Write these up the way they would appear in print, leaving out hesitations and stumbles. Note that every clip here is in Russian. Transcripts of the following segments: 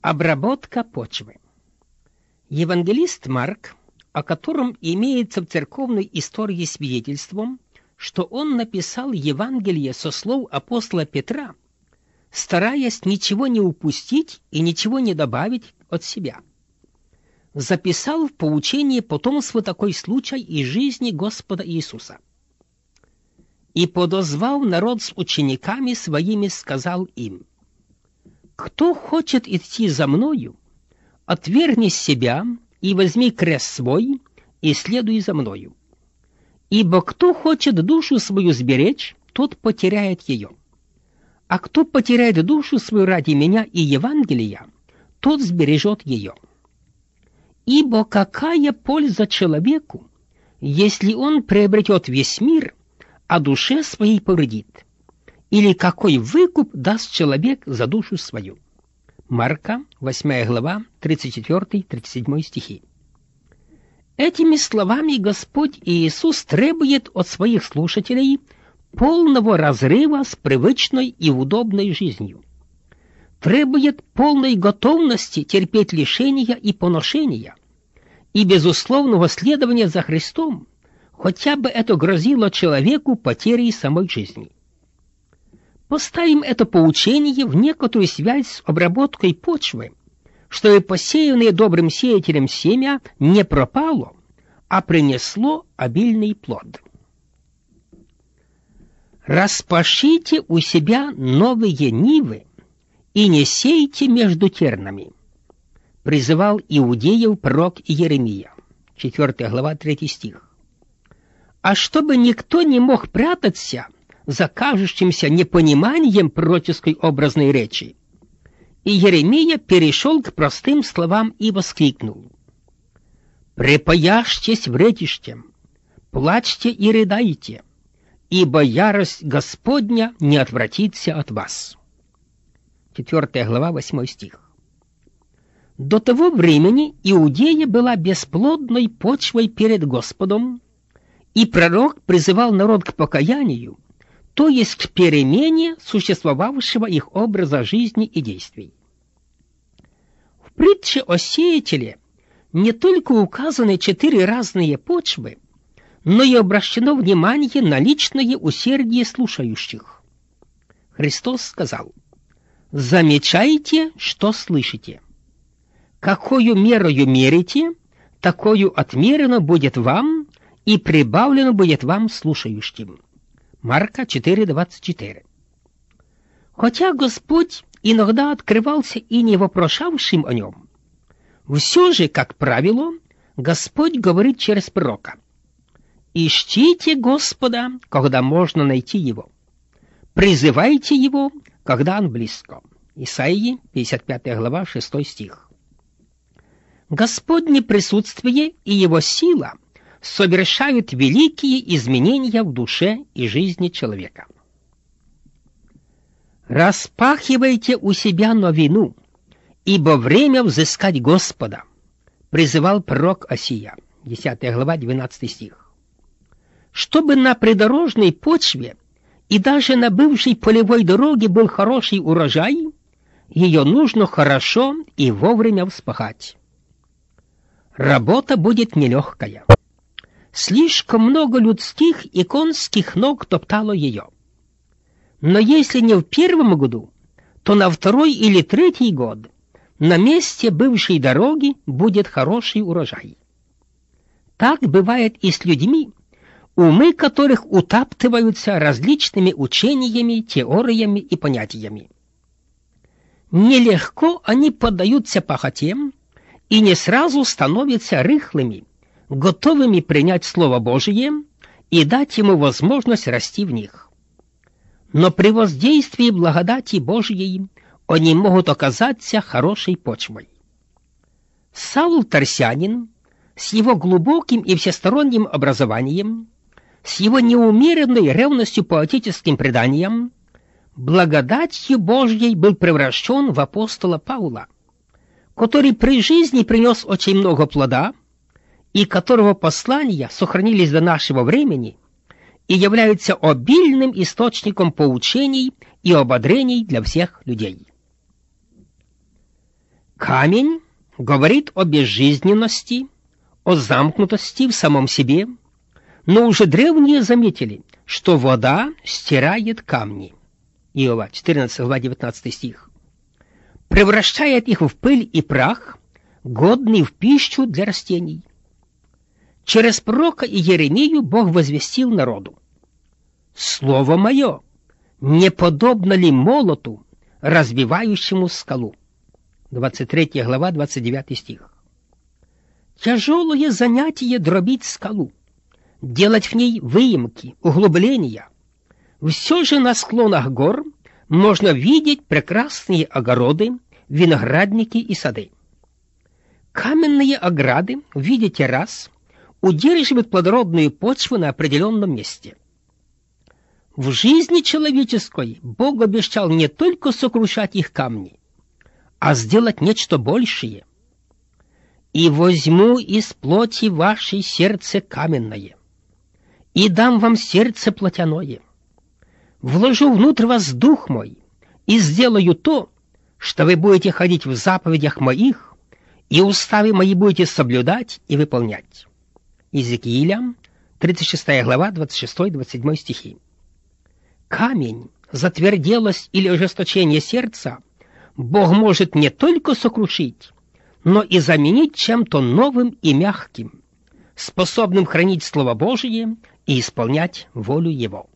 Обработка почвы. Евангелист Марк, о котором имеется в церковной истории свидетельством, что он написал Евангелие со слов апостола Петра, стараясь ничего не упустить и ничего не добавить от себя, записал в поучение потомству такой случай из жизни Господа Иисуса. «И, подозвав народ с учениками своими, сказал им: Кто хочет идти за мною, отвергни себя и возьми крест свой, и следуй за мною. Ибо кто хочет душу свою сберечь, тот потеряет ее. А кто потеряет душу свою ради меня и Евангелия, тот сбережет ее. Ибо какая польза человеку, если он приобретет весь мир, а душе своей повредит? Или какой выкуп даст человек за душу свою?» Марка, 8 глава, 34-37 стихи. Этими словами Господь Иисус требует от своих слушателей полного разрыва с привычной и удобной жизнью. Требует полной готовности терпеть лишения и поношения и безусловного следования за Христом, хотя бы это грозило человеку потерей самой жизни. Поставим это поучение в некоторую связь с обработкой почвы, чтобы посеянное добрым сеятелем семя не пропало, а принесло обильный плод. «Распашите у себя новые нивы и не сейте между тернами», призывал иудеев пророк Иеремия, 4 глава, 3 стих. А чтобы никто не мог прятаться за кажущимся непониманием пророческой образной речи, Иеремия перешел к простым словам и воскликнул: «Припаяшьтесь вредище, плачьте и рыдайте, ибо ярость Господня не отвратится от вас». 4 глава, 8 стих. До того времени Иудея была бесплодной почвой перед Господом, и пророк призывал народ к покаянию, то есть к перемене существовавшего их образа жизни и действий. В притче о сеятеле не только указаны 4 разные почвы, но и обращено внимание на личное усердие слушающих. Христос сказал: «Замечайте, что слышите. Какою мерою мерите, такою отмерено будет вам, и прибавлено будет вам слушающим». Марка 4:24. Хотя Господь иногда открывался и не вопрошавшим о нем, все же, как правило, Господь говорит через пророка: «Ищите Господа, когда можно найти Его. Призывайте Его, когда Он близко». Исаии, 55 глава, 6 стих. Господне присутствие и Его сила совершают великие изменения в душе и жизни человека. «Распахивайте у себя новину, ибо время взыскать Господа», призывал пророк Осия, 10 глава, 12 стих. Чтобы на придорожной почве и даже на бывшей полевой дороге был хороший урожай, ее нужно хорошо и вовремя вспахать. Работа будет нелегкая. Слишком много людских и конских ног топтало ее. Но если не в первом году, то на 2-й или 3-й год на месте бывшей дороги будет хороший урожай. Так бывает и с людьми, умы которых утаптываются различными учениями, теориями и понятиями. Нелегко они поддаются похоте и не сразу становятся рыхлыми, готовыми принять Слово Божие и дать ему возможность расти в них. Но при воздействии благодати Божьей они могут оказаться хорошей почвой. Саул Тарсянин с его глубоким и всесторонним образованием, с его неумеренной ревностью по отеческим преданиям, благодатью Божьей был превращен в апостола Павла, который при жизни принес очень много плода, и которого послания сохранились до нашего времени и являются обильным источником поучений и ободрений для всех людей. Камень говорит о безжизненности, о замкнутости в самом себе, но уже древние заметили, что вода стирает камни. Иова, 14 глава, 19 стих. Превращает их в пыль и прах, годный в пищу для растений. Через пророка Иеремию Бог возвестил народу: «Слово мое не подобно ли молоту, разбивающему скалу?» 23 глава, 29 стих. Тяжелое занятие дробить скалу, делать в ней выемки, углубления. Все же на склонах гор можно видеть прекрасные огороды, виноградники и сады. Каменные ограды в виде террас удерживают плодородную почву на определенном месте. В жизни человеческой Бог обещал не только сокрушать их камни, а сделать нечто большее. «И возьму из плоти вашей сердце каменное, и дам вам сердце плотяное. Вложу внутрь вас дух мой, и сделаю то, что вы будете ходить в заповедях моих, и уставы мои будете соблюдать и выполнять». Иезекииля, 36 глава, 26-27 стихи. Камень, затверделость или ожесточение сердца Бог может не только сокрушить, но и заменить чем-то новым и мягким, способным хранить Слово Божие и исполнять волю Его.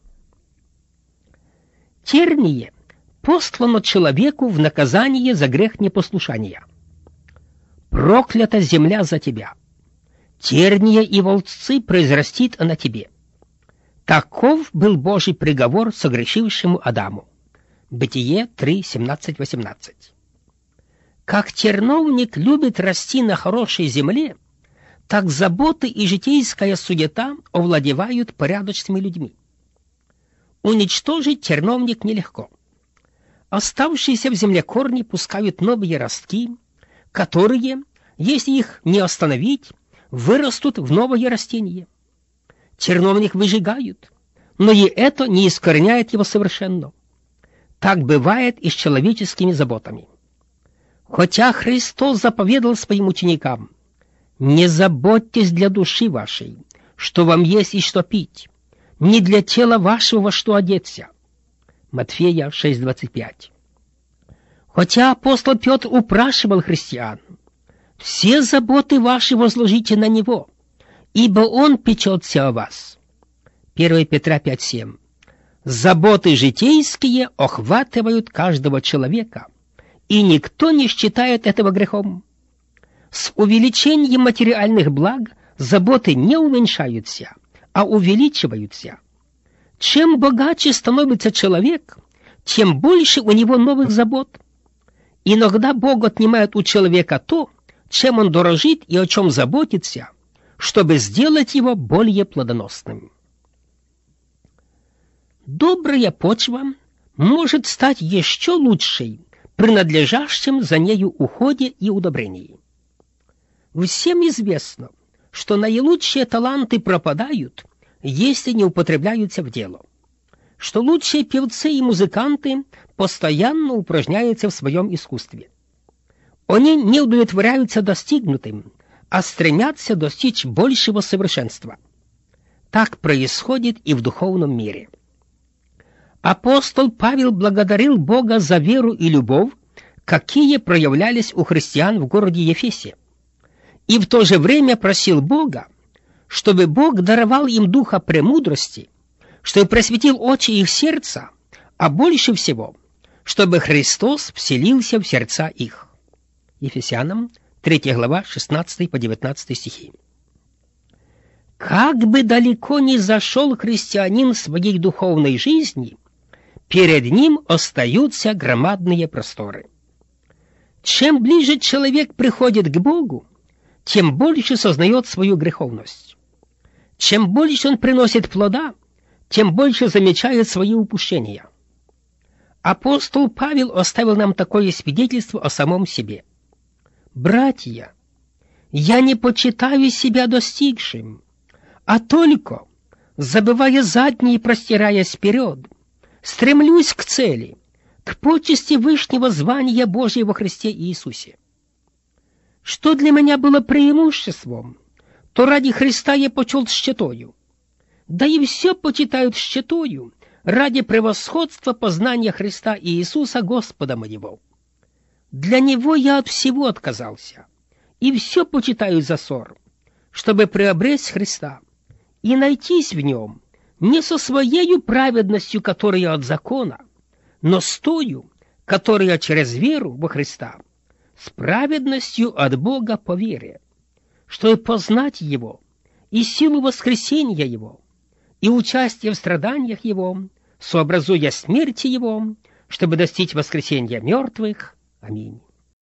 Терние послано человеку в наказание за грех непослушания. «Проклята земля за тебя! Терния и волчцы произрастит она тебе». Таков был Божий приговор согрешившему Адаму. Бытие 3, 17-18. Как терновник любит расти на хорошей земле, так заботы и житейская суета овладевают порядочными людьми. Уничтожить терновник нелегко. Оставшиеся в земле корни пускают новые ростки, которые, если их не остановить, вырастут в новое растение. Терновник выжигают, но и это не искореняет его совершенно. Так бывает и с человеческими заботами. Хотя Христос заповедал своим ученикам: «Не заботьтесь для души вашей, что вам есть и что пить, не для тела вашего, во что одеться». Матфея 6:25. Хотя апостол Петр упрашивал христиан: «Все заботы ваши возложите на Него, ибо Он печется о вас». 1 Петра 5:7. Заботы житейские охватывают каждого человека, и никто не считает этого грехом. С увеличением материальных благ заботы не уменьшаются, а увеличиваются. Чем богаче становится человек, тем больше у него новых забот. Иногда Бог отнимает у человека то, чем он дорожит и о чем заботится, чтобы сделать его более плодоносным. Добрая почва может стать еще лучшей при надлежащем за нею уходе и удобрении. Всем известно, что наилучшие таланты пропадают, если не употребляются в дело, что лучшие певцы и музыканты постоянно упражняются в своем искусстве. Они не удовлетворяются достигнутым, а стремятся достичь большего совершенства. Так происходит и в духовном мире. Апостол Павел благодарил Бога за веру и любовь, какие проявлялись у христиан в городе Ефесе, и в то же время просил Бога, чтобы Бог даровал им духа премудрости, чтобы просветил очи их сердца, а больше всего, чтобы Христос вселился в сердца их. Ефесянам 3 глава 16 по 19 стихи. Как бы далеко ни зашел христианин в своей духовной жизни, перед ним остаются громадные просторы. Чем ближе человек приходит к Богу, тем больше сознает свою греховность. Чем больше он приносит плода, тем больше замечает свои упущения. Апостол Павел оставил нам такое свидетельство о самом себе. «Братья, я не почитаю себя достигшим, а только, забывая заднее и простираясь вперед, стремлюсь к цели, к почести вышнего звания Божьего во Христе Иисусе». Что для меня было преимуществом, то ради Христа я почел тщетою. Да и все почитают тщетою ради превосходства познания Христа и Иисуса Господа моего. Для Него я от всего отказался, и все почитаю за ссор, чтобы приобрести Христа и найтись в Нем не со своею праведностью, которая от закона, но с тою, которая через веру во Христа, с праведностью от Бога по вере, чтобы познать Его и силу воскресения Его, и участие в страданиях Его, сообразуя смерти Его, чтобы достичь воскресения мертвых. Аминь.